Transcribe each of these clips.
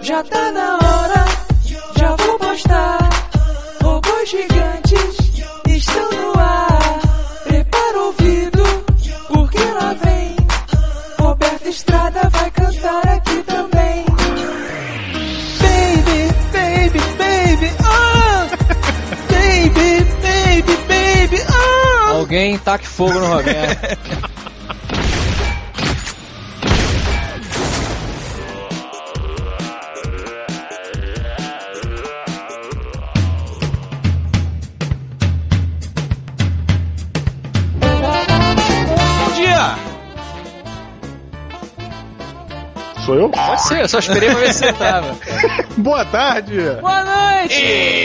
Já tá na hora, já vou postar. Robôs gigantes estão no ar. Prepara o ouvido, porque lá vem Roberto Estrada vai cantar aqui também. Baby, baby, baby, oh! Baby, baby, baby, oh! Alguém taque fogo no Roberto. Sou eu? Pode ser, eu só esperei pra ver se você tava. Boa tarde! Boa noite!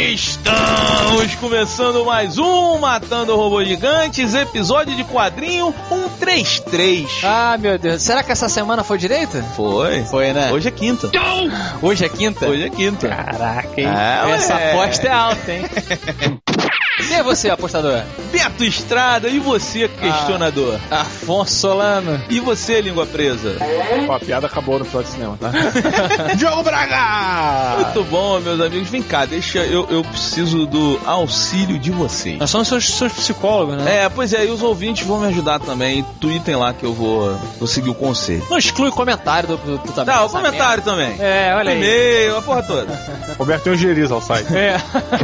Estamos começando mais um Matando Robôs Gigantes, episódio de quadrinho 133. Ah, meu Deus, será que essa semana foi direito? Foi. Foi, né? Hoje é quinta. Hoje é quinta? Hoje é quinta. Caraca, hein? Ah, essa aposta é alta, hein? Quem é você, apostador? Beto Estrada, e você, questionador? Afonso Solano. E você, língua presa? Ó, a piada acabou no final de cinema, tá? Diogo Braga! Muito bom, meus amigos. Vem cá, deixa eu preciso do auxílio de vocês. Nós somos seus psicólogos, né? É, pois é, e os ouvintes vão me ajudar também. Tweetem lá que eu vou seguir o conselho. Não exclui o comentário do também. Tá, o comentário também. É, olha aí. E-mail, a porra toda. Roberto tem um geriza ao site. É.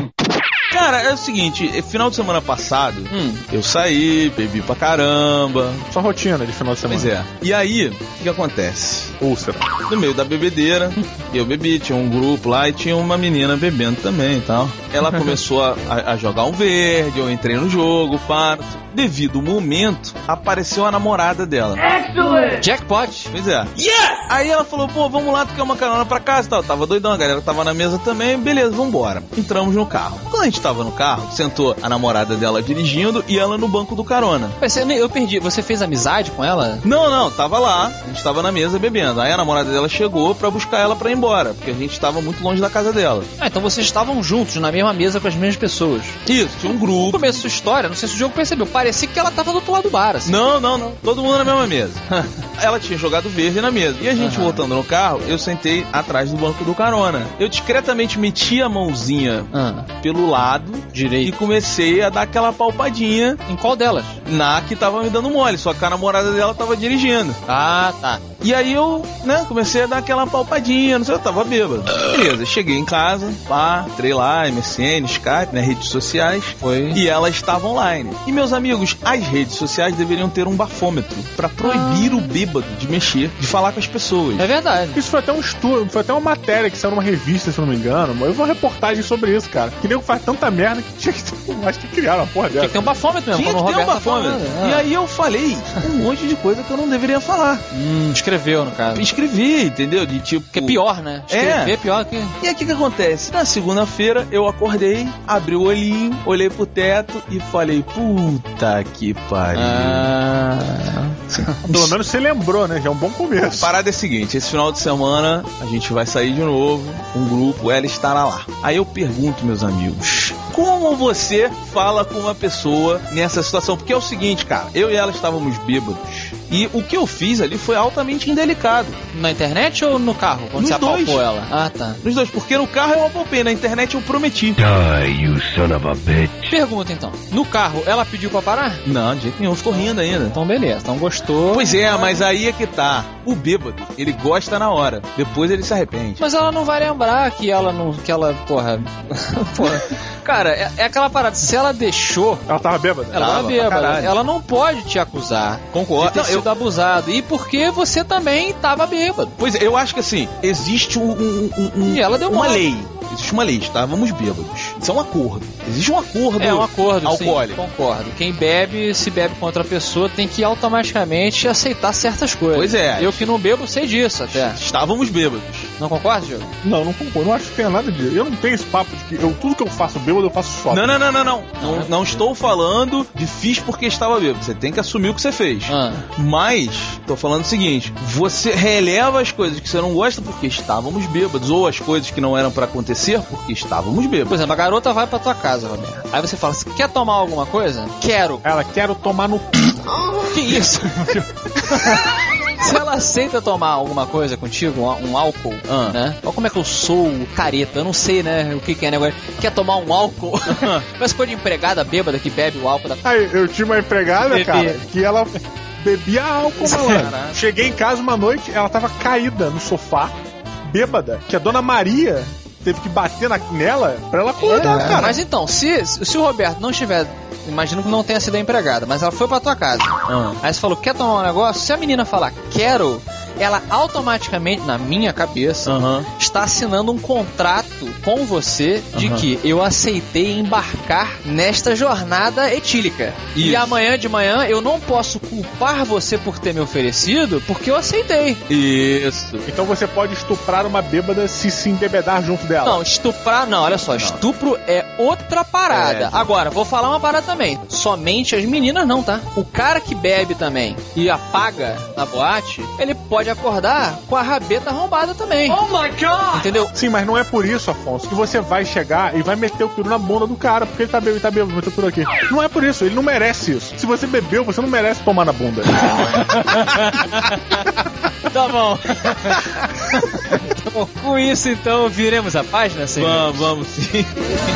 Cara, é o seguinte, final de semana passado, eu saí, bebi pra caramba. Sua rotina de final de semana. Pois é. E aí, o que acontece? Úlcera. No meio da bebedeira, eu bebi, tinha um grupo lá e tinha uma menina bebendo também e tal. Ela começou a jogar um verde, eu entrei no jogo, parto. Devido ao momento, apareceu a namorada dela. Excellent! Jackpot. Pois é. Yes! Aí ela falou, pô, vamos lá, tu quer uma carona pra casa e tal. Tava doidão, a galera tava na mesa também, beleza, vambora. Entramos no carro. Quando a gente tava no carro, sentou a namorada dela dirigindo e ela no banco do carona. Eu perdi, você fez amizade com ela? Não, tava lá, a gente tava na mesa bebendo. Aí a namorada dela chegou pra buscar ela pra ir embora, porque a gente tava muito longe da casa dela. Ah, então vocês estavam juntos, na mesma mesa com as mesmas pessoas. Isso, tinha um grupo. No começo da sua história, não sei se o jogo percebeu, parecia que ela tava do outro lado do bar, assim. Não, todo mundo na mesma mesa. Ela tinha jogado verde na mesa. E a gente voltando no carro, eu sentei atrás do banco do carona. Eu discretamente meti a mãozinha pelo lado direito e comecei a dar aquela palpadinha. Em qual delas? Na que tava me dando mole, só que a namorada dela tava dirigindo. Ah, tá. E aí eu, comecei a dar aquela palpadinha, não sei, eu tava bêbado. Beleza, cheguei em casa, entrei lá, MSN, Skype, redes sociais. Foi. E ela estava online. E meus amigos, as redes sociais deveriam ter um bafômetro pra proibir o bêbado de mexer, de falar com as pessoas. É verdade. Isso foi até um estudo, foi até uma matéria que saiu numa revista, se eu não me engano. Eu vi uma reportagem sobre isso, cara. Que nego faz tanta merda que tinha que ter, acho que criaram uma porra dessa. Tinha que ter um bafômetro mesmo, tinha como que o ter um Roberto bafômetro. E aí eu falei um monte de coisa que eu não deveria falar. Escreveu, no caso. Escrevi, entendeu? De tipo... Que é pior, né? Escrever é pior que... E aí o que acontece? Na segunda-feira eu acordei, abri o olhinho, olhei pro teto e falei, puta que pariu. Pelo menos você lembrou, né? Já é um bom começo. A parada é a seguinte, esse final de semana a gente vai sair de novo, um grupo, ela estará lá. Aí eu pergunto, meus amigos, como você fala com uma pessoa nessa situação? Porque é o seguinte, cara, eu e ela estávamos bêbados e o que eu fiz ali foi altamente indelicado. Na internet ou no carro? Quando Nos você apalpou dois. ela? Ah, tá. Nos dois, porque no carro eu apalpei, na internet eu prometi. Die, you son of a bitch. Pergunta então, no carro ela pediu pra parar? Não, de jeito nenhum, ficou rindo ainda. Então beleza, então gostou. Pois é, mas aí é que tá. O bêbado, ele gosta na hora. Depois ele se arrepende. Mas ela não vai lembrar que ela não... Que ela, porra... Cara, é aquela parada. Se ela deixou... Ela tava bêbada? Ela tava bêbada. Ela não pode te acusar. Concordo. De ter sido abusado. E porque você também tava bêbado. Pois é, eu acho que assim, existe e ela deu uma lei. Existe uma lei, estávamos bêbados. Isso é um acordo. Existe um acordo. É um acordo, alcoólico. Sim, concordo. Quem bebe, se bebe com outra pessoa, tem que automaticamente aceitar certas coisas. Pois é. Eu que não bebo sei disso até. Estávamos bêbados. Não concorda, Diogo? Não concordo. Não acho que tenha nada disso. Eu não tenho esse papo de que tudo que eu faço bêbado, eu faço só. Não estou falando de fiz porque estava bêbado. Você tem que assumir o que você fez. Mas, tô falando o seguinte, você releva as coisas que você não gosta porque estávamos bêbados, ou as coisas que não eram pra acontecer porque estávamos bêbados. Por exemplo, a garota vai pra tua casa, Roberto. Aí você fala, você quer tomar alguma coisa? Quero. Ela, quero tomar no... Que isso? Se ela aceita tomar alguma coisa contigo, um álcool, né? Olha como é que eu sou careta, eu não sei, né, o que é negócio. Quer tomar um álcool? Mas se for de empregada bêbada que bebe o álcool da... Aí, eu tinha uma empregada, cara, que ela bebia álcool, malandro. Cheguei em casa uma noite, ela tava caída no sofá, bêbada, que a dona Maria teve que bater nela pra ela acordar, cara. Mas então, se o Roberto não estiver... Imagino que não tenha sido a empregada, mas ela foi pra tua casa. Aí você falou, quer tomar um negócio? Se a menina falar, quero... ela automaticamente, na minha cabeça, está assinando um contrato com você de que eu aceitei embarcar nesta jornada etílica. Isso. E amanhã de manhã eu não posso culpar você por ter me oferecido, porque eu aceitei. Isso. Então você pode estuprar uma bêbada se embebedar junto dela. Não, estuprar não, olha só, estupro é outra parada. Agora, vou falar uma parada também. Somente as meninas não, tá? O cara que bebe também e apaga na boate, ele pode acordar com a rabeta arrombada também. Oh my God! Entendeu? Sim, mas não é por isso, Afonso, que você vai chegar e vai meter o peru na bunda do cara, porque ele tá bêbado, meteu o peru aqui. Não é por isso, ele não merece isso. Se você bebeu, você não merece tomar na bunda. Tá bom. Então, com isso, então, viremos a página, senhor? Vamos sim.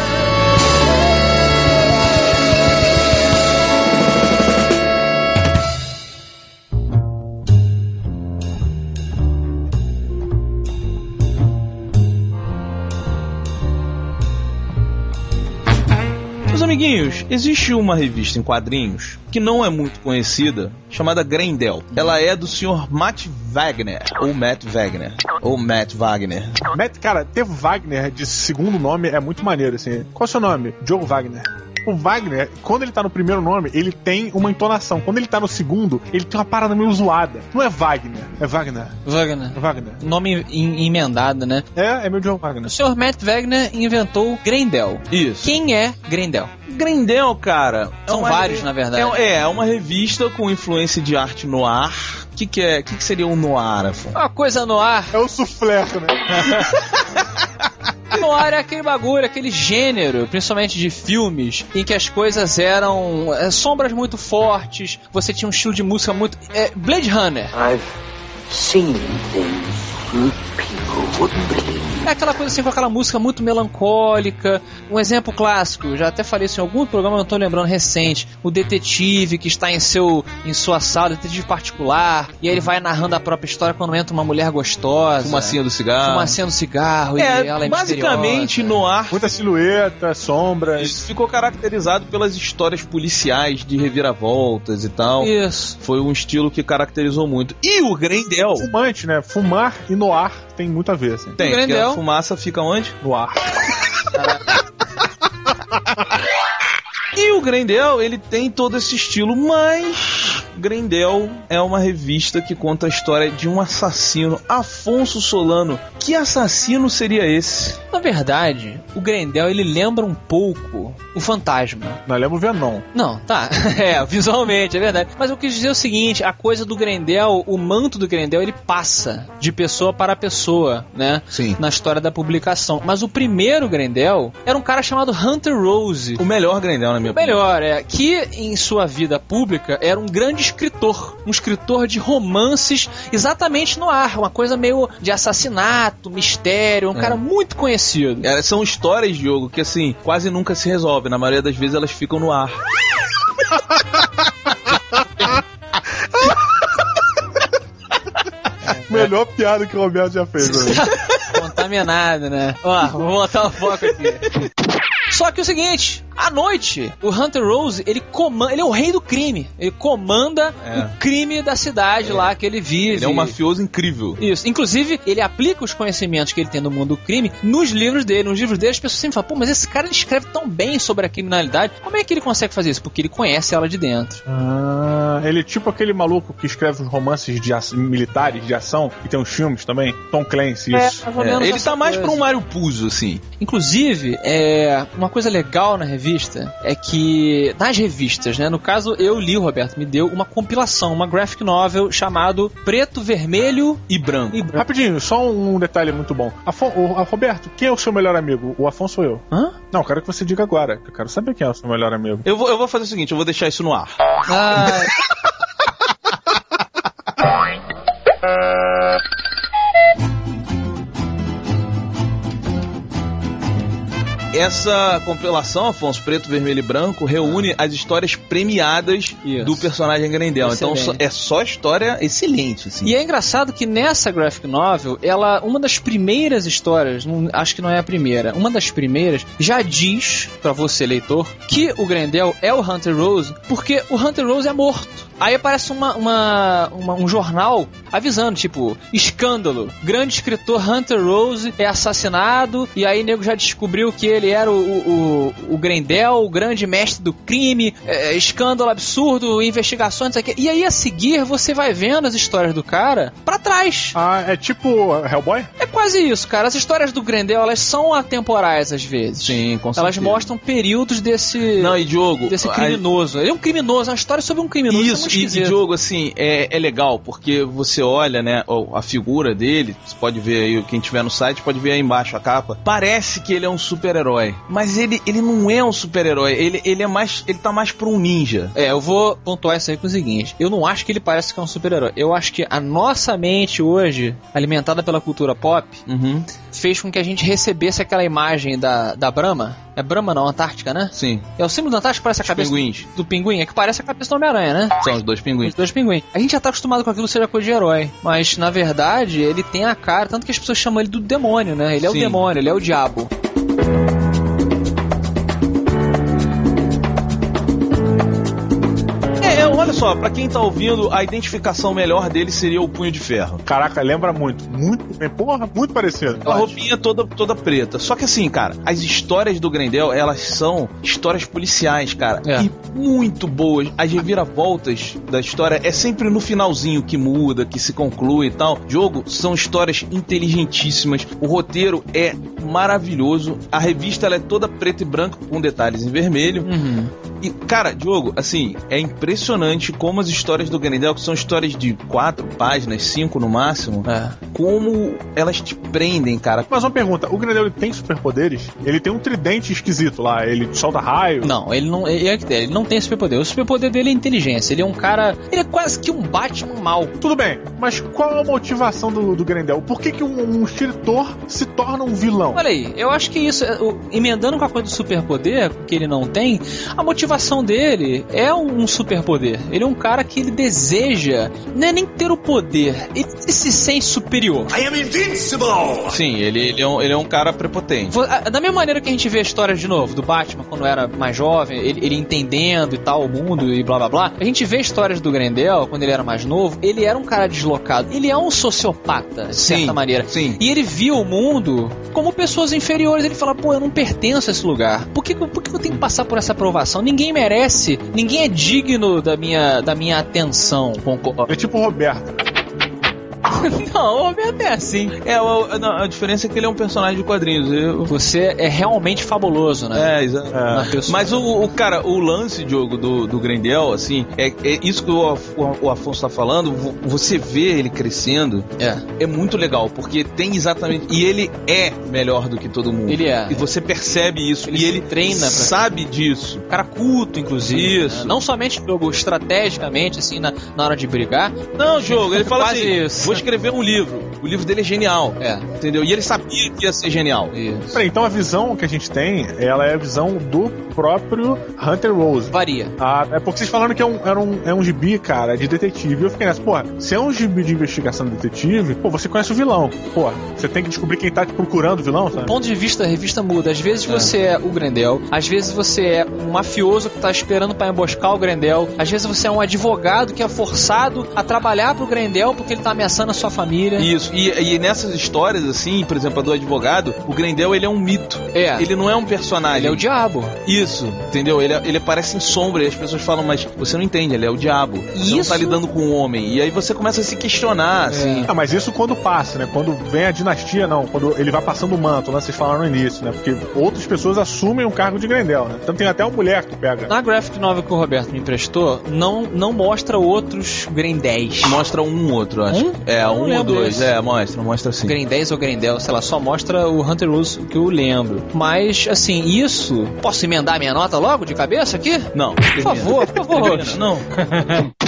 Meus amiguinhos, existe uma revista em quadrinhos que não é muito conhecida, chamada Grendel. Ela é do senhor Matt Wagner, ou Matt Wagner. Cara, ter Wagner de segundo nome é muito maneiro, assim. Qual é o seu nome? Joe Wagner. O Wagner, quando ele tá no primeiro nome, ele tem uma entonação. Quando ele tá no segundo, ele tem uma parada meio zoada. Não é Wagner, é Wagner. Wagner. Nome emendado, né? É meu Joe Wagner. O senhor Matt Wagner inventou Grendel. Isso. Quem é Grendel? Grendel, cara... São vários, na verdade. É uma revista com influência de arte noir. O que seria um noir, Afonso? Uma coisa noir. É o soufflé, né? Noir é aquele bagulho, aquele gênero, principalmente de filmes, em que as coisas eram sombras muito fortes, você tinha um estilo de música muito... Blade Runner. I've seen things people wouldn't believe. É aquela coisa assim, com aquela música muito melancólica. Um exemplo clássico, já até falei isso em algum programa, não estou lembrando, recente. O detetive que está em sua sala, detetive particular, e aí ele vai narrando a própria história quando entra uma mulher gostosa. Fumacinha do cigarro. E ela é basicamente noir. Muita silhueta, sombras. Isso ficou caracterizado pelas histórias policiais de reviravoltas e tal. Isso. Foi um estilo que caracterizou muito. E o Grendel... Fumante, né? Fumar e noir tem muito a ver, assim. Tem, porque a fumaça fica onde? No ar. E o Grendel, ele tem todo esse estilo, mas Grendel é uma revista que conta a história de um assassino, Afonso Solano. Que assassino seria esse? Na verdade, o Grendel, ele lembra um pouco o Fantasma. Não lembra o Venom. Não, tá. Visualmente, é verdade. Mas eu quis dizer o seguinte, a coisa do Grendel, o manto do Grendel, ele passa de pessoa para pessoa, né? Sim. Na história da publicação. Mas o primeiro Grendel era um cara chamado Hunter Rose. O melhor Grendel, na minha opinião. O melhor, que em sua vida pública era um grande escritor. Um escritor de romances exatamente no ar. Uma coisa meio de assassinato, mistério. Um cara muito conhecido. São histórias, Diogo, que assim, quase nunca se resolvem. Na maioria das vezes elas ficam no ar. Melhor piada que o Roberto já fez. Contaminado, né? Ó, vou botar o foco aqui. Só que é o seguinte, à noite, o Hunter Rose, ele é o rei do crime. Ele comanda o crime da cidade lá que ele vive. Ele é um mafioso incrível. Isso. Inclusive, ele aplica os conhecimentos que ele tem no mundo do crime nos livros dele. Nos livros dele, as pessoas sempre falam, pô, mas esse cara ele escreve tão bem sobre a criminalidade. Como é que ele consegue fazer isso? Porque ele conhece ela de dentro. Ele é tipo aquele maluco que escreve uns romances militares, de ação, que tem uns filmes também. Tom Clancy, isso. Ele tá mais pra um Mário Puzo, assim. Inclusive, uma coisa legal na revista é que, nas revistas, né? No caso, eu li, o Roberto me deu uma compilação, uma graphic novel chamado Preto, Vermelho e Branco. Rapidinho, só um detalhe muito bom. Roberto, quem é o seu melhor amigo? O Afonso ou eu? Hã? Não, eu quero que você diga agora. Eu quero saber quem é o seu melhor amigo. Eu vou fazer o seguinte, eu vou deixar isso no ar. essa compilação, Afonso, Preto, Vermelho e Branco, reúne as histórias premiadas do personagem Grendel. Excelente. Então é só história excelente, assim. E é engraçado que nessa graphic novel, uma das primeiras histórias, acho que não é a primeira, uma das primeiras já diz pra você, leitor, que o Grendel é o Hunter Rose, porque o Hunter Rose é morto. Aí aparece um jornal avisando, tipo, escândalo, grande escritor Hunter Rose é assassinado, e aí o nego já descobriu que ele era o Grendel, o grande mestre do crime, escândalo absurdo, investigações, isso aqui. E aí a seguir você vai vendo as histórias do cara pra trás. Ah, é tipo Hellboy? É quase isso, cara. As histórias do Grendel, elas são atemporais às vezes. Sim, com certeza. Elas mostram períodos desse... Não, e Diogo... Desse criminoso. Ele é um criminoso, é uma história sobre um criminoso. Isso, e Diogo, assim, é legal, porque você olha, né, a figura dele, você pode ver aí, quem tiver no site pode ver aí embaixo a capa, parece que ele é um super-herói, mas ele não é um super-herói, ele tá mais pra um ninja. Eu vou pontuar isso aí com o seguinte, eu não acho que ele parece que é um super-herói, eu acho que a nossa mente hoje, alimentada pela cultura pop, fez com que a gente recebesse aquela imagem da Brahma. É Brahma não, Antártica, né? Sim. É o símbolo da Antártica, parece a cabeça do pinguim, é que parece a cabeça do Homem-Aranha, né? São os dois pinguins. Os dois pinguins. A gente já tá acostumado com aquilo seja coisa de herói, mas na verdade ele tem a cara, tanto que as pessoas chamam ele do demônio, né? Ele é o demônio, ele é o diabo. Olha só, pra quem tá ouvindo, a identificação melhor dele seria o Punho de Ferro. Caraca, lembra muito. Porra, muito parecido. A roupinha toda preta. Só que assim, cara, as histórias do Grendel, elas são histórias policiais, cara. E muito boas. As reviravoltas da história é sempre no finalzinho que muda, que se conclui e tal. Diogo, são histórias inteligentíssimas. O roteiro é maravilhoso. A revista, ela é toda preta e branca com detalhes em vermelho. E, cara, Diogo, assim, é impressionante como as histórias do Grendel, que são histórias de 4 páginas, 5 no máximo, como elas te prendem, cara. Mas uma pergunta, o Grendel ele tem superpoderes? Ele tem um tridente esquisito lá, ele solta raio? Não, ele não tem superpoder. O superpoder dele é inteligência. Ele é um cara, ele é quase que um Batman mal. Tudo bem, mas qual a motivação do Grendel? Por que um escritor se torna um vilão? Olha aí, eu acho que isso, emendando com a coisa do superpoder, que ele não tem, a motivação dele é um superpoder. Ele é um cara que ele deseja, não é nem ter o poder, ele se sente superior. I am invincible! Sim, ele é um cara prepotente. Da mesma maneira que a gente vê a história de novo do Batman quando era mais jovem, ele entendendo e tal o mundo e blá blá blá, a gente vê histórias do Grendel quando ele era mais novo, ele era um cara deslocado, ele é um sociopata de certa maneira. Sim. E ele via o mundo como pessoas inferiores, ele fala, pô, eu não pertenço a esse lugar, por que eu tenho que passar por essa aprovação? Ninguém merece, ninguém é digno da minha atenção. É tipo o Roberto. Não, o Roberto é assim. A diferença é que ele é um personagem de quadrinhos. Você é realmente fabuloso, né? Exato. Mas o lance, Diogo, do Grendel, assim, é isso que o Afonso tá falando, você vê ele crescendo, é muito legal, porque tem exatamente... E ele é melhor do que todo mundo. Ele é. E você percebe isso. Ele treina sabe disso. Um cara culto, inclusive. Isso. Né? Não somente, Diogo, estrategicamente, assim, na hora de brigar. Não, Diogo, ele fala assim, isso. Vou escrever um livro. O livro dele é genial. Entendeu? E ele sabia que ia ser genial. Isso. Peraí, então a visão que a gente tem, ela é a visão do próprio Hunter Rose. Varia. É porque vocês falaram que é um gibi, cara, de detetive. Eu fiquei nessa, porra, se é um gibi de investigação de detetive, pô, você conhece o vilão. Porra, você tem que descobrir quem tá te procurando o vilão, sabe? O ponto de vista da revista muda. Às vezes você é o Grendel, às vezes você é um mafioso que tá esperando pra emboscar o Grendel, às vezes você é um advogado que é forçado a trabalhar pro Grendel porque ele tá ameaçando a sua família. Isso. E nessas histórias, assim, por exemplo, a do advogado, o Grendel, ele é um mito. Ele não é um personagem. Ele é o diabo. Isso, entendeu? Ele aparece em sombra e as pessoas falam, mas você não entende, ele é o diabo. Você não tá lidando com o homem. E aí você começa a se questionar, assim. Mas isso quando passa, né? Quando vem a dinastia, não. Quando ele vai passando o manto, né? Vocês falaram no início, né? Porque outras pessoas assumem o cargo de Grendel, né? Então tem até uma mulher que pega. Na graphic novel que o Roberto me emprestou, não mostra outros Grendéis. Mostra um outro, acho. Um ou dois. Mostra assim. Grendéis ou Grendel, sei lá, só mostra o Hunter Rose que eu lembro. Mas, assim, isso... Posso emendar minha nota logo de cabeça aqui? Não. Por favor. Não.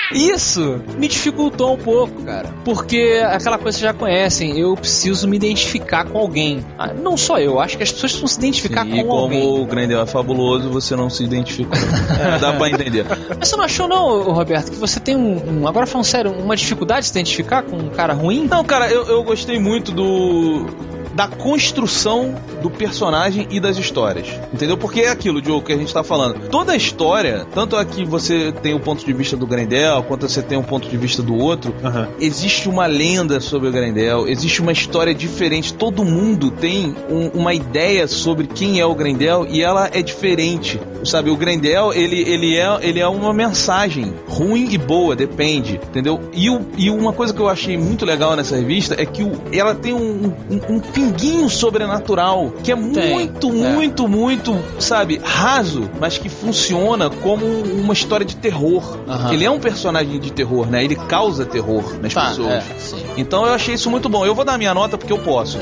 Isso me dificultou um pouco, cara. Porque aquela coisa que vocês já conhecem, eu preciso me identificar com alguém. Não só eu, acho que as pessoas precisam se identificar com alguém. E como o Grendel é fabuloso, você não se identifica. Dá pra entender. Mas você não achou não, Roberto, que você tem agora falando sério, uma dificuldade de se identificar com um cara ruim? Não, cara, eu gostei muito da construção do personagem e das histórias, entendeu? Porque é aquilo, Diogo, que a gente tá falando. Toda a história, tanto aqui você tem o ponto de vista do Grendel, quanto você tem o ponto de vista do outro, existe uma lenda sobre o Grendel, existe uma história diferente, todo mundo tem uma ideia sobre quem é o Grendel e ela é diferente, sabe? O Grendel, ele é uma mensagem ruim e boa, depende, entendeu? E uma coisa que eu achei muito legal nessa revista é que ela tem um pinguinho sobrenatural que é muito, sabe, raso, mas que funciona como uma história de terror. Ele é um personagem de terror, né? Ele causa terror nas pessoas. Então eu achei isso muito bom. Eu vou dar a minha nota porque eu posso.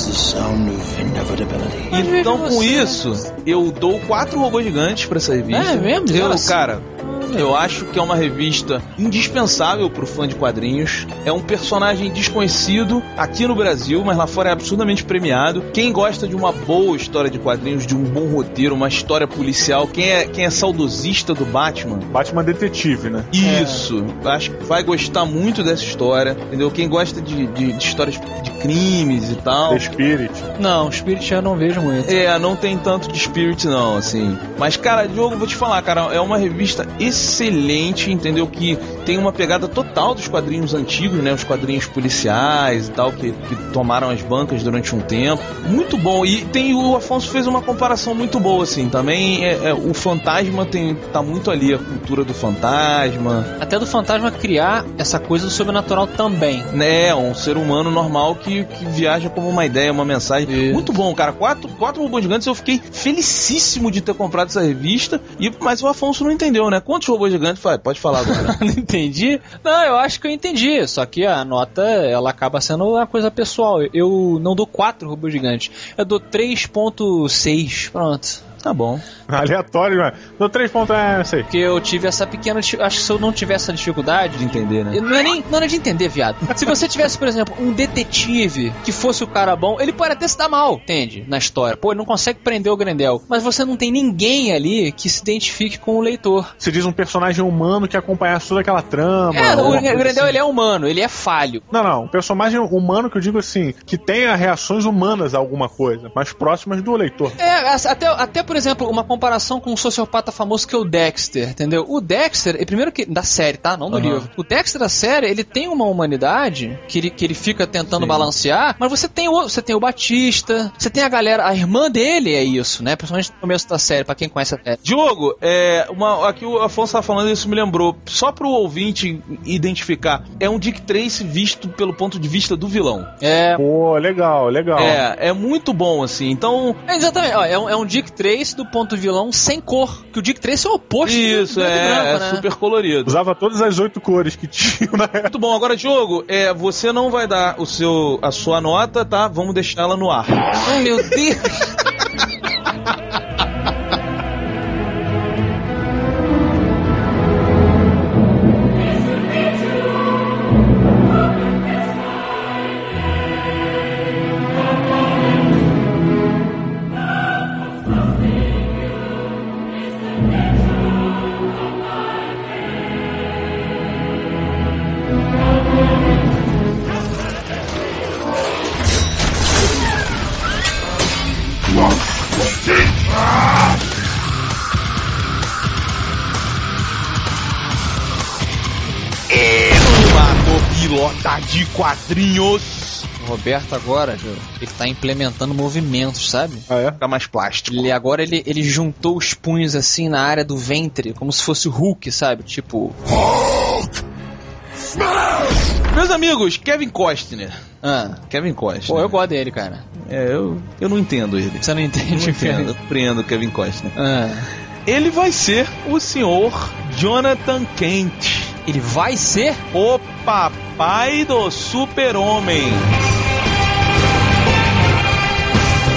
Então com isso, eu dou 4 robôs gigantes pra essa revista. É mesmo? Cara, eu acho que é uma revista indispensável pro fã de quadrinhos. É um personagem desconhecido aqui no Brasil, mas lá fora é absurdamente premiado. Quem gosta de uma boa história de quadrinhos, de um bom roteiro, uma história policial, quem é saudosista do Batman detetive, né? Isso, acho que vai gostar muito dessa história, entendeu? Quem gosta de histórias de crimes e tal. The Spirit. Não, Spirit eu não vejo muito. Não tem tanto de Spirit não, assim. Mas, cara, Diogo, vou te falar, cara, é uma revista excelente, entendeu? Que tem uma pegada total dos quadrinhos antigos, né? Os quadrinhos policiais e tal, que tomaram as bancas durante um tempo. Muito bom. E o Afonso fez uma comparação muito boa, assim. Também o fantasma tá muito ali, a cultura do fantasma. Até do fantasma criar essa coisa do sobrenatural também. É, um ser humano normal que viaja como uma ideia, uma mensagem. Isso. Muito bom, cara. 4 robôs gigantes, eu fiquei felicíssimo de ter comprado essa revista, mas o Afonso não entendeu, né? Quantos robôs gigantes? Pode falar agora. Não entendi? Não, eu acho que eu entendi. Só que a nota, ela acaba sendo uma coisa pessoal. Eu não dou 4 robôs gigantes. Eu dou 3.6. Pronto. Tá bom. Aleatório, mano. Dou 3 pontos, sei. Porque eu tive essa pequena... Acho que se eu não tivesse essa dificuldade... De entender, né? Não é de entender, viado. Se você tivesse, por exemplo, um detetive que fosse o cara bom, ele pode até se dar mal, entende? Na história. Pô, ele não consegue prender o Grendel. Mas você não tem ninguém ali que se identifique com o leitor. Você diz um personagem humano que acompanhasse toda aquela trama. O Grendel, assim. Ele é humano, ele é falho. Não. Um personagem humano que eu digo assim, que tenha reações humanas a alguma coisa, mais próximas do leitor. Até por exemplo, uma comparação com um sociopata famoso que é o Dexter, entendeu? O Dexter, primeiro que da série, tá? Não do livro. O Dexter da série, ele tem uma humanidade que ele fica tentando balancear, mas você tem o Batista, você tem a galera, a irmã dele é isso, né? Principalmente no começo da série, pra quem conhece a série. Diogo, aqui o Afonso tá falando, isso me lembrou, só pro ouvinte identificar, é um Dick Tracy visto pelo ponto de vista do vilão. Pô, legal. É muito bom, assim, então... Exatamente, é um Dick Tracy do ponto vilão sem cor, que o Dick Tracy é o oposto. Isso, branco, né? Super colorido. Usava todas as 8 cores que tinha na época. Muito bom, agora Diogo, você não vai dar a sua nota, tá? Vamos deixar ela no ar. Oh, meu Deus! Pilota de quadrinhos. O Roberto agora, ele tá implementando movimentos, sabe? Fica mais plástico. Ele juntou os punhos assim na área do ventre, como se fosse o Hulk, sabe? Tipo... Hulk! Meus amigos, Kevin Costner. Kevin Costner. Pô, eu gosto dele, cara. Eu não entendo ele. Você não entende? Eu compreendo Kevin Costner. Ele vai ser o senhor Jonathan Kent. Ele vai ser o papai do Super-Homem.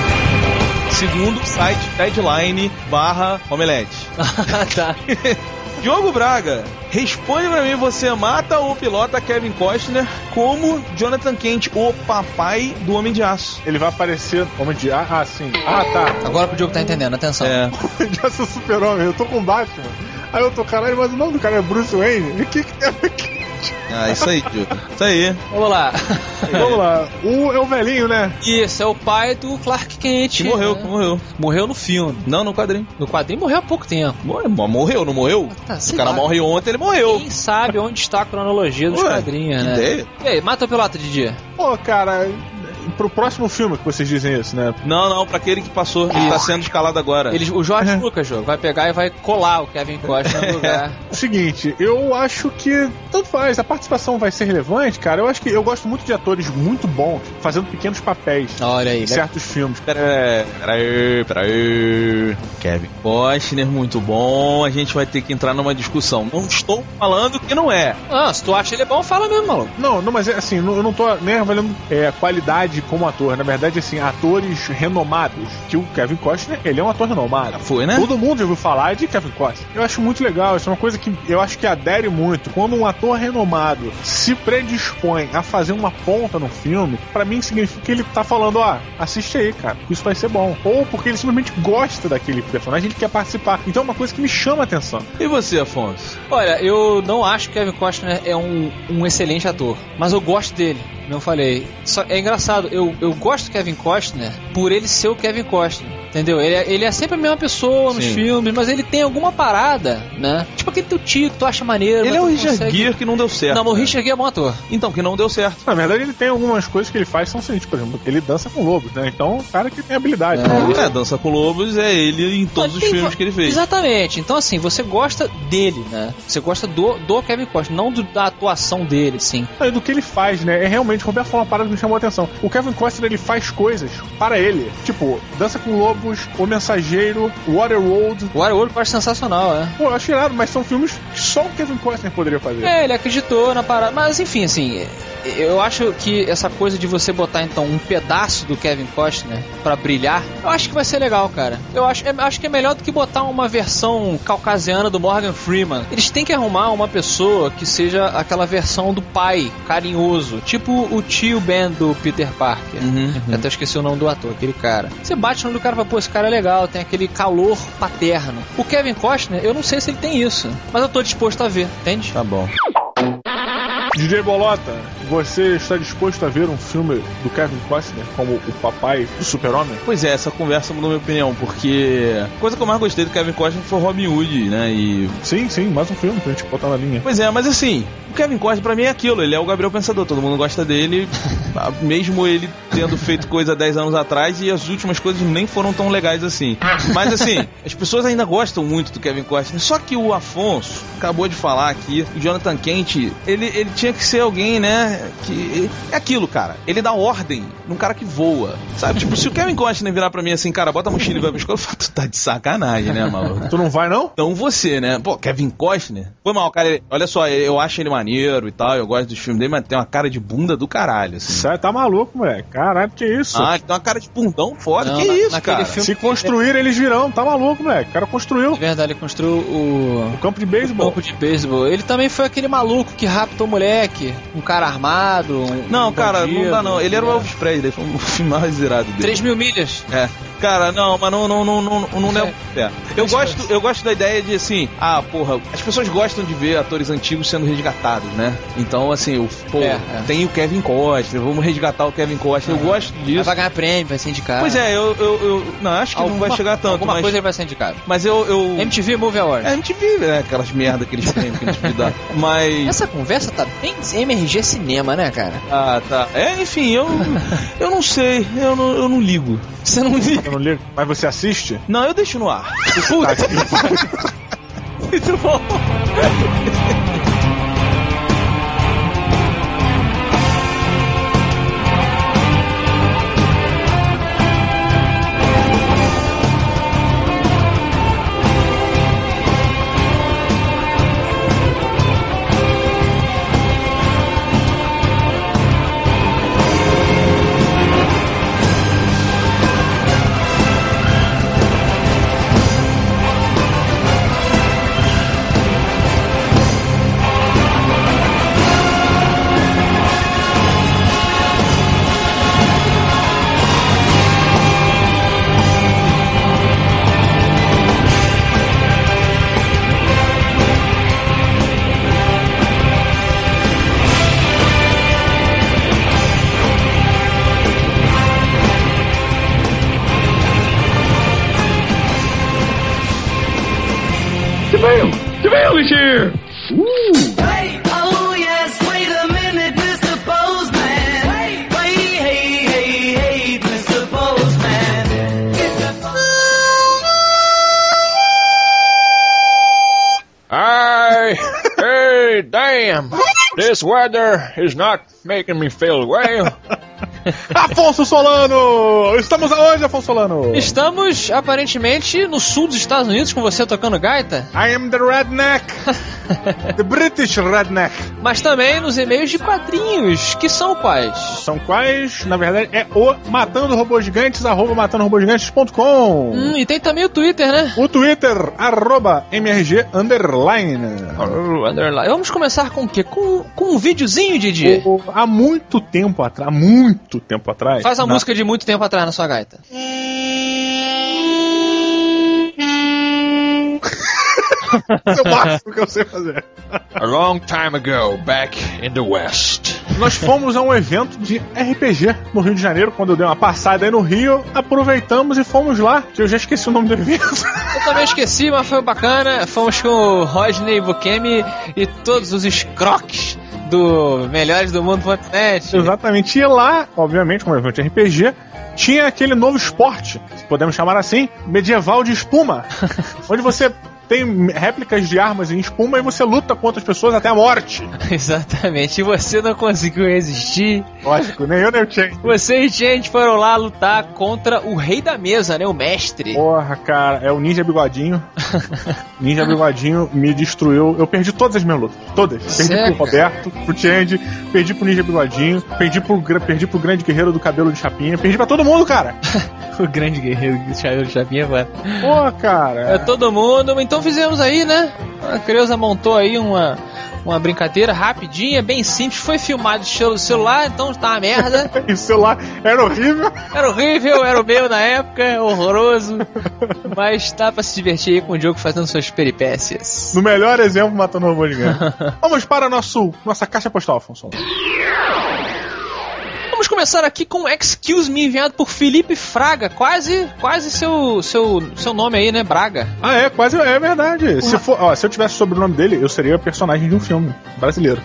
Segundo o site Deadline /Omelete. Tá. Diogo Braga, responde pra mim, você mata ou pilota Kevin Costner como Jonathan Kent, o papai do Homem de Aço? Ele vai aparecer Homem de Aço? Ah, sim. Ah, tá. Agora pro Diogo tá entendendo, atenção. Homem de Aço é Super-Homem, eu tô com Batman. Aí eu tô, caralho, mas o nome do cara é Bruce Wayne? O que tem a ver com isso aí, Diogo. Isso aí. Vamos lá. Vamos lá. É o velhinho, né? Isso, é o pai do Clark Kent. Que morreu, né? morreu. Morreu no filme. Não, no quadrinho. No quadrinho morreu há pouco tempo. Morreu, não morreu? Tá, O cara morre ontem, ele morreu. Quem sabe onde está a cronologia dos quadrinhos, né? Ideia? E aí, mata o piloto, Didi? Pô, cara, pro próximo filme que vocês dizem isso, né? Não, pra aquele que passou. Ele tá sendo escalado agora. O George Lucas, jogo, vai pegar e vai colar o Kevin Costner no lugar. O seguinte, eu acho que tanto faz, a participação vai ser relevante, cara. Eu acho que eu gosto muito de atores muito bons fazendo pequenos papéis. Olha aí, em certos filmes. Peraí. Kevin Costner, muito bom. A gente vai ter que entrar numa discussão. Não estou falando que não é. Ah, se tu acha ele bom, fala mesmo, maluco. Não, mas é assim, eu não tô nem avaliando qualidade como ator. Na verdade, assim, atores renomados. Que o Kevin Costner, ele é um ator renomado. Foi, né? Todo mundo já ouviu falar de Kevin Costner. Eu acho muito legal, isso é uma coisa que eu acho que adere muito. Quando um ator renomado se predispõe a fazer uma ponta no filme, pra mim significa que ele tá falando, assiste aí, cara, isso vai ser bom. Ou porque ele simplesmente gosta daquele personagem, ele quer participar. Então é uma coisa que me chama a atenção. E você, Afonso? Olha, eu não acho que Kevin Costner é um excelente ator, mas eu gosto dele. Como eu falei, é engraçado, eu gosto do Kevin Costner por ele ser o Kevin Costner, entendeu? Ele é sempre a mesma pessoa nos filmes, mas ele tem alguma parada, né? Tipo aquele teu tio que tu acha maneiro. Ele é o Richard Gere que não deu certo. Não, mas o Richard Gere é bom ator. Então, que não deu certo. Na verdade, ele tem algumas coisas que ele faz que são seguintes, por exemplo, ele dança com lobos, né? Então, o cara que tem habilidade. Dança com lobos é ele em todos os filmes que ele fez. Exatamente. Então, assim, você gosta dele, né? Você gosta do Kevin Costner, não da atuação dele, sim. E do que ele faz, né? É realmente, Roberto falou uma parada que me chamou a atenção. O Kevin Costner, ele faz coisas para ele. Tipo, Dança com Lobos, O Mensageiro, Waterworld. Waterworld eu acho sensacional, Pô, eu acho irado, mas são filmes que só o Kevin Costner poderia fazer. Ele acreditou na parada. Mas, enfim, assim, eu acho que essa coisa de você botar, então, um pedaço do Kevin Costner pra brilhar, eu acho que vai ser legal, cara. Eu acho que é melhor do que botar uma versão caucasiana do Morgan Freeman. Eles têm que arrumar uma pessoa que seja aquela versão do pai, carinhoso. Tipo o tio Ben do Peter Parker. Eu até esqueci o nome do ator, aquele cara. Você bate no nome do cara e fala, pô, esse cara é legal, tem aquele calor paterno. O Kevin Costner, eu não sei se ele tem isso, mas eu tô disposto a ver, entende? Tá bom. DJ Bolota, você está disposto a ver um filme do Kevin Costner como o papai do Super-Homem? Pois é, essa conversa mudou minha opinião, porque a coisa que eu mais gostei do Kevin Costner foi o Robin Hood, né? E... Sim, mais um filme pra gente botar na linha. Pois é, mas assim, o Kevin Costner pra mim é aquilo, ele é o Gabriel Pensador, todo mundo gosta dele, mesmo ele tendo feito coisa 10 anos atrás, e as últimas coisas nem foram tão legais assim. Mas assim, as pessoas ainda gostam muito do Kevin Costner, só que o Afonso acabou de falar aqui, o Jonathan Kent, ele tinha que ser alguém, né, que... É aquilo, cara, ele dá ordem num cara que voa, sabe? Tipo, se o Kevin Costner virar pra mim assim, cara, bota a mochila e vai pra escola, eu falo, tu tá de sacanagem, né, maluco? Tu não vai, não? Então você, né? Pô, Kevin Costner? Foi mal, cara, olha só, eu acho ele maneiro e tal, eu gosto dos filmes dele, mas tem uma cara de bunda do caralho, assim. Sério, tá maluco, moleque? Caralho, que isso? Ah, ele tem uma cara de bundão foda, que isso, cara? Se construir, eles virão, tá maluco, moleque? O cara construiu. É verdade, ele construiu o campo de beisebol. O campo de beisebol. Ele também foi aquele maluco que rapta o moleque, um cara armado. Não, cara, bandido, não dá não. Ele era o Elvis Presley, foi o filme mais zerado dele. 3.000 milhas. É. Cara, não, mas não é. Eu gosto da ideia de assim, porra, as pessoas gostam de ver atores antigos sendo resgatados, né? Então, assim, tem o Kevin Costner, vamos resgatar o Kevin Costner, eu gosto disso. Vai ganhar prêmio, vai ser indicado. Pois é, eu não, acho que não vai chegar tanto. Alguma coisa ele vai ser indicado. Mas eu... MTV Movie Awards. MTV, né? Aquelas merda, aqueles prêmios que a gente dá. Mas... Essa conversa tá bem MRG Cinema, né, cara? Ah, tá. Enfim, eu não sei, eu não ligo. Você não liga? Eu não ligo. Mas você assiste? Não, eu deixo no ar. Puta. Muito bom. DeVille is here! Hey, oh yes, wait a minute, Mr. Postman. Wait, hey, Mr. Postman. Hey, damn! This weather is not making me feel well. Afonso Solano! Estamos aonde, Afonso Solano? Estamos, aparentemente, no sul dos Estados Unidos com você tocando gaita. I am the redneck. The British redneck. Mas também nos e-mails de quadrinhos, que são quais? São quais? Na verdade, é o matandorobôsgigantes, @matandorobôsgigantes.com. E tem também o Twitter, né? O Twitter, @MRG_. Underline. Vamos começar com o quê? Com um videozinho, Didi? Há muito tempo atrás. Faz a música de muito tempo atrás na sua gaita. Esse é o máximo que eu sei fazer. A long time ago, back in the West. Nós fomos a um evento de RPG no Rio de Janeiro. Quando eu dei uma passada aí no Rio, aproveitamos e fomos lá, que eu já esqueci o nome do evento. Eu também esqueci, mas foi bacana. Fomos com o Rodney Bukemi e todos os escroques do Melhores do Mundo.net. Exatamente. E lá, obviamente, como evento de RPG, tinha aquele novo esporte, se podemos chamar assim, medieval de espuma, onde você tem réplicas de armas em espuma e você luta contra as pessoas até a morte. Exatamente. E você não conseguiu resistir. Lógico, nem eu nem o Chen. Você e Chen foram lá lutar contra o rei da mesa, né? O mestre. Porra, cara, é o Ninja Bigodinho. Ninja Bigodinho me destruiu. Eu perdi todas as minhas lutas. Todas. Perdi pro Roberto, pro Change, perdi pro Ninja Bigodinho, perdi pro grande guerreiro do cabelo de chapinha, perdi pra todo mundo, cara. O grande guerreiro do cabelo de chapinha, mano. Pô, cara. É todo mundo. Então fizemos aí, né? A Creuza montou aí uma brincadeira rapidinha, bem simples. Foi filmado de celular, então tá uma merda. E o celular era horrível. Era horrível, era o meu na época, horroroso. Mas dá pra se divertir aí com o Diogo fazendo suas peripécias. No melhor exemplo, matando o robô gigante. Vamos para nossa caixa postal, Afonso. Vamos começar aqui com Excuse Me, enviado por Felipe Fraga. Quase seu nome aí, né? Braga. Ah, é, quase é verdade. Se eu tivesse o sobrenome dele, eu seria personagem de um filme brasileiro.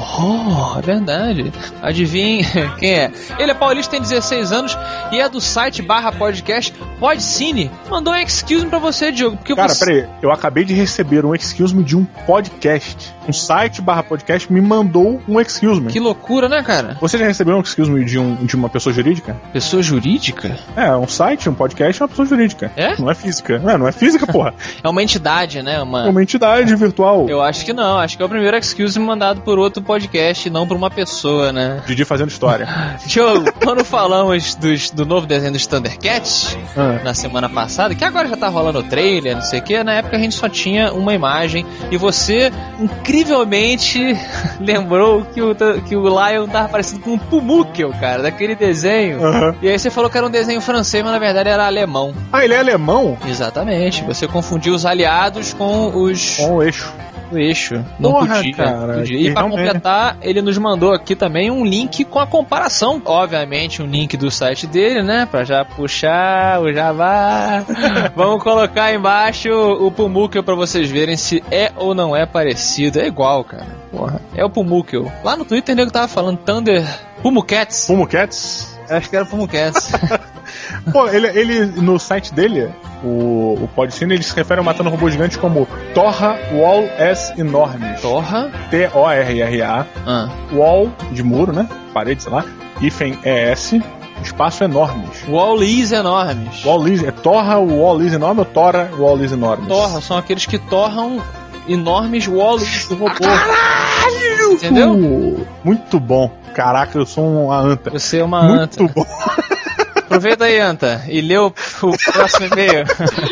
É verdade. Adivinha quem é? Ele é paulista, tem 16 anos e é do site /podcast Podcine. Mandou um excuse me pra você, Diogo. Porque cara, peraí, eu acabei de receber um excuse me de um podcast. Um site /podcast me mandou um excuse me. Que loucura, né, cara? Você já recebeu um excuse me de uma pessoa jurídica? Pessoa jurídica? É, um site, um podcast é uma pessoa jurídica. É? Não é física. Não é física, porra. É uma entidade, né? É uma entidade virtual. Eu acho que não. Acho que é o primeiro excuse me mandado por outro podcast, não por uma pessoa, né? Didi fazendo história. Diogo, quando falamos do novo desenho dos Thundercats, na semana passada, que agora já tá rolando o trailer, não sei o que, na época a gente só tinha uma imagem e você incrivelmente lembrou que o Lion tava parecido com um Pumuckl, cara, daquele desenho. E aí você falou que era um desenho francês, mas na verdade era alemão. Ah, ele é alemão? Exatamente. Você confundiu os aliados com o eixo. O eixo. Não podia, cara. Podia. E pra completar, ele nos mandou aqui também um link com a comparação. Obviamente, um link do site dele, né? Pra já puxar o Jabá. Vamos colocar aí embaixo o Pumuckl pra vocês verem se é ou não é parecido. É igual, cara. Porra. É o Pumuckl. Lá no Twitter, o nego tava falando Pumucats. Pumucats? Acho que era Pumucats. Pô, ele no site dele, o Podcine, ele se refere ao Matando Robô Gigante como Torra Wall S Enormes. Torra? T-O-R-R-A. Wall, de muro, né? Parede, sei lá. Hífen ES. Espaço enormes. Wallis enormes. Wallis, é Torra Wallis enorme ou Torra Wallis enormes? Torra, são aqueles que torram enormes wallis do robô. Caralho! Entendeu? Muito bom. Caraca, eu sou uma anta. Você é uma anta. Muito bom. Aproveita aí, anta, e lê o próximo e-mail.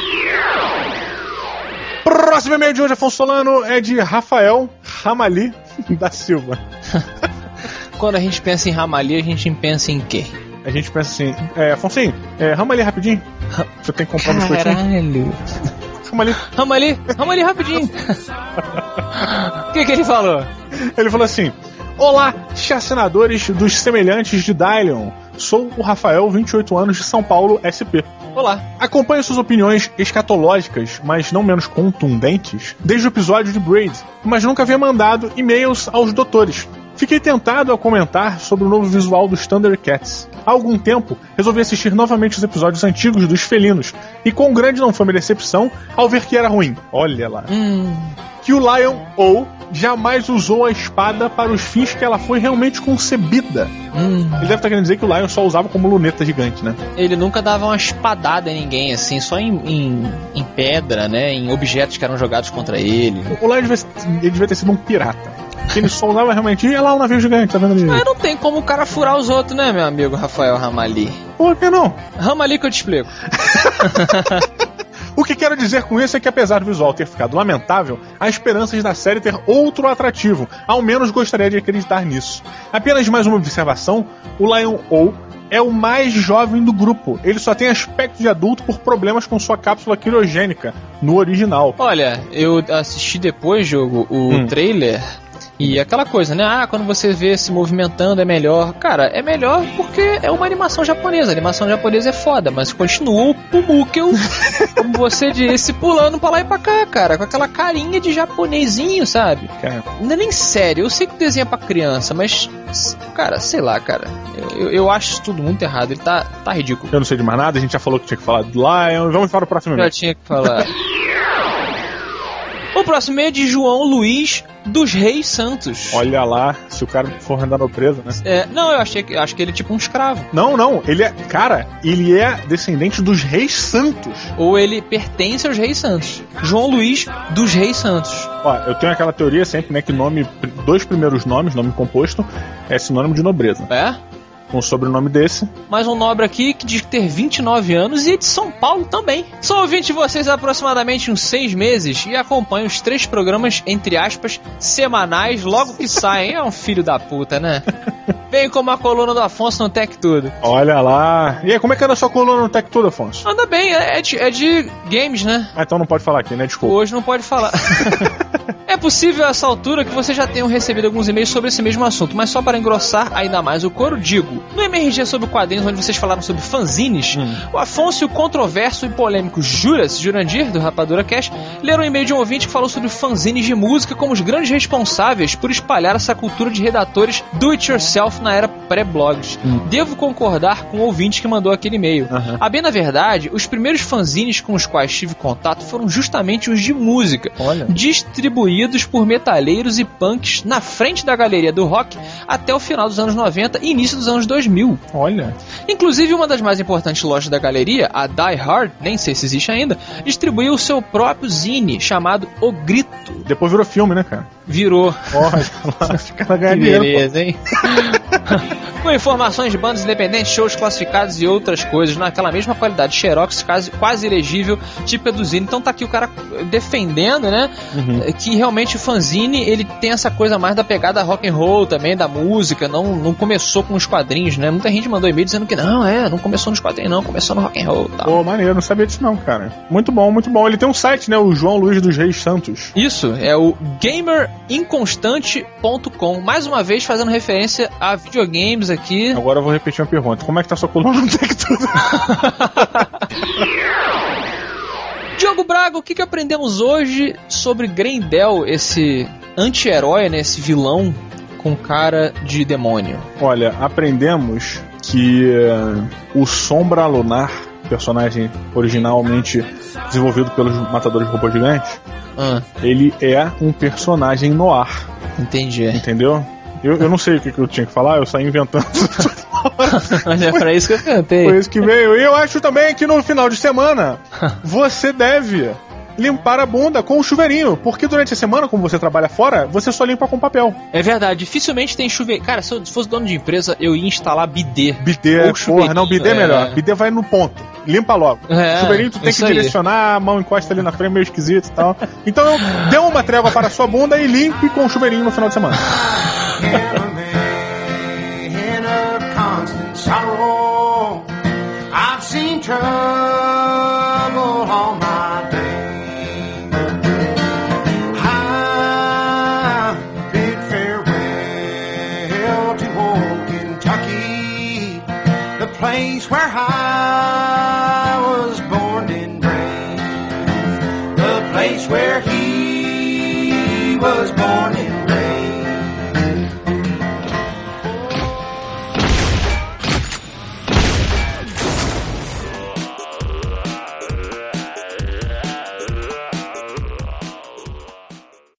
Próximo e-mail de hoje, Afonso Solano, é de Rafael Ramali da Silva. Quando a gente pensa em Ramali, a gente pensa em quê? A gente pensa assim, Afonso, Ramali rapidinho. Você tem que comprar umas coisinhas. Caralho. Ramali rapidinho. O que ele falou? Ele falou assim: olá, chacinadores dos semelhantes de Dylion. Sou o Rafael, 28 anos, de São Paulo, SP. Olá. Acompanho suas opiniões escatológicas, mas não menos contundentes, desde o episódio de Braid, mas nunca havia mandado e-mails aos doutores. Fiquei tentado a comentar sobre o novo visual dos Thundercats. Há algum tempo, resolvi assistir novamente os episódios antigos dos felinos, e quão grande não foi minha decepção ao ver que era ruim. Olha lá. Que o Lion-O jamais usou a espada para os fins que ela foi realmente concebida. Ele deve estar querendo dizer que o Lion só usava como luneta gigante, né? Ele nunca dava uma espadada em ninguém, assim, só em pedra, né? Em objetos que eram jogados contra ele. O Lion devia ter sido um pirata. Porque ele só usava realmente... E lá o navio gigante, tá vendo ali? Mas não tem como o cara furar os outros, né, meu amigo Rafael Ramali? Por que não? Ramali que eu te explico. O que quero dizer com isso é que, apesar do visual ter ficado lamentável, há esperanças da série ter outro atrativo. Ao menos gostaria de acreditar nisso. Apenas mais uma observação: o Lion-O é o mais jovem do grupo. Ele só tem aspecto de adulto por problemas com sua cápsula criogênica no original. Olha, eu assisti depois, jogo, o trailer... E aquela coisa, né? Ah, quando você vê se movimentando é melhor. Cara, é melhor porque é uma animação japonesa. A animação japonesa é foda, mas continua o Pumuckl, como você disse, pulando pra lá e pra cá, cara. Com aquela carinha de japonesinho, sabe? Não é nem sério. Eu sei que desenha pra criança, mas... Cara, sei lá, cara. Eu acho isso tudo muito errado. Ele tá ridículo. Eu não sei de mais nada. A gente já falou que tinha que falar do Lion. Vamos para o próximo e-mail. Já tinha que falar. O próximo é de João Luiz dos Reis Santos. Olha lá, se o cara for andar nobreza, né? Não, eu acho que ele é tipo um escravo. Não, ele é... Cara, ele é descendente dos Reis Santos. Ou ele pertence aos Reis Santos. João Luiz dos Reis Santos. Ó, eu tenho aquela teoria sempre, né, que dois primeiros nomes, nome composto, é sinônimo de nobreza. É? Com um sobrenome desse. Mais um nobre aqui que diz ter 29 anos e é de São Paulo também. Sou ouvinte de vocês há aproximadamente uns 6 meses e acompanho os 3 programas, entre aspas, semanais logo que saem. É um filho da puta, né? Vem como a coluna do Afonso no Tech Tudo. Olha lá. E aí, como é que anda a sua coluna no Tech Tudo, Afonso? Anda bem, é de games, né? Ah, então não pode falar aqui, né? Desculpa. Hoje não pode falar. É possível a essa altura que vocês já tenham recebido alguns e-mails sobre esse mesmo assunto, mas só para engrossar ainda mais o coro, digo: no MRG sobre quadrinhos, onde vocês falaram sobre fanzines, o Afonso e o controverso e polêmico Jurandir, do Rapadura Cash, leram um e-mail de um ouvinte que falou sobre fanzines de música como os grandes responsáveis por espalhar essa cultura de redatores do-it-yourself na era pré-blogs. Devo concordar com o ouvinte que mandou aquele e-mail. A bem na verdade, os primeiros fanzines com os quais tive contato foram justamente os de música, distribuídos por metaleiros e punks na frente da galeria do rock até o final dos anos 90 e início dos anos 2000. Olha. Inclusive, uma das mais importantes lojas da galeria, a Die Hard, nem sei se existe ainda, distribuiu o seu próprio zine, chamado O Grito. Depois virou filme, né, cara? Virou. Olha, esse cara ganha dinheiro. Beleza, hein? Com informações de bandas independentes, shows classificados e outras coisas, naquela mesma qualidade xerox, quase ilegível, típica do zine. Então tá aqui o cara defendendo, né? Que realmente o fanzine, ele tem essa coisa mais da pegada rock and roll também, da música, não começou com os quadrinhos, né? Muita gente mandou e-mail dizendo que não começou nos quadrinhos, não, começou no rock and roll e tal. Pô, maneiro, não sabia disso não, cara. Muito bom, muito bom. Ele tem um site, né? O João Luiz dos Reis Santos. Isso, é o gamerinconstante.com. Mais uma vez fazendo referência a videogames aqui. Agora eu vou repetir uma pergunta. Como é que tá sua coluna no Tech Tudo? Diogo Braga, o que aprendemos hoje sobre Grendel, esse anti-herói, né, esse vilão com cara de demônio? Olha, aprendemos que o Sombra Lunar, personagem originalmente desenvolvido pelos Matadores de Robôs Gigantes, ele é um personagem noir. Entendi. Entendeu? Eu não sei o que eu tinha que falar, eu saí inventando. Mas é pra isso que eu cantei. Foi isso que veio. E eu acho também que no final de semana você deve limpar a bunda com o chuveirinho, porque durante a semana, como você trabalha fora, você só limpa com papel. É verdade, dificilmente tem chuveirinho. Cara, se eu fosse dono de empresa, eu ia instalar bidê. Bidê, porra, não, bidê é melhor. Bidê vai no ponto, limpa logo. Chuveirinho tu tem que direcionar, a mão encosta ali na frente, meio esquisito e tal. Então dê uma trégua para a sua bunda e limpe com o chuveirinho no final de semana. I've seen trouble all my day. I bid farewell to old Kentucky. where I was born and raised. The place where he was born